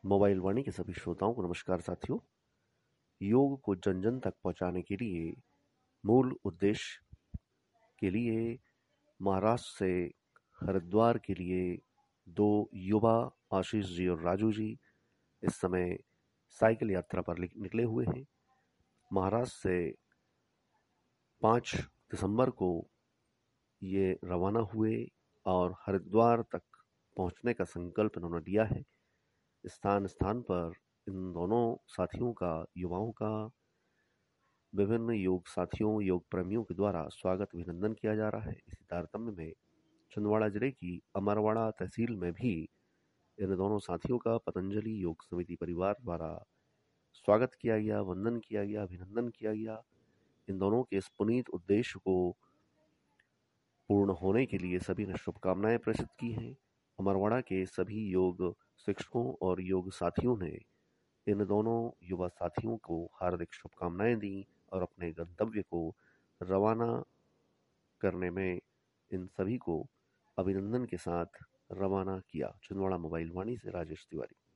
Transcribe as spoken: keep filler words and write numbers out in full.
Mobile वाणी के सभी श्रोताओं को नमस्कार साथियों। योग को जन जन तक पहुंचाने के लिए मूल उद्देश्य के लिए महाराष्ट्र से हरिद्वार के लिए दो युवा आशीष जी और राजू जी इस समय साइकिल यात्रा पर निकले हुए हैं। महाराष्ट्र से पाँच दिसंबर को ये रवाना हुए और हरिद्वार तक पहुंचने का संकल्प इन्होंने लिया है। स्थान स्थान पर इन दोनों साथियों का, युवाओं का, विभिन्न योग साथियों, योग प्रेमियों के द्वारा स्वागत अभिनंदन किया जा रहा है। इसी तारतम्य में छिंदवाड़ा जिले की अमरवाड़ा तहसील में भी इन दोनों साथियों का पतंजलि योग समिति परिवार द्वारा स्वागत किया गया, वंदन किया गया, अभिनंदन किया गया। इन दोनों के इस पुनीत उद्देश्य को पूर्ण होने के लिए सभी ने शुभकामनाएं प्रेषित की हैं। अमरवाड़ा के सभी योग शिक्षकों और योग साथियों ने इन दोनों युवा साथियों को हार्दिक शुभकामनाएं दी और अपने गंतव्य को रवाना करने में इन सभी को अभिनंदन के साथ रवाना किया। छिंदवाड़ा मोबाइल वाणी से राजेश तिवारी।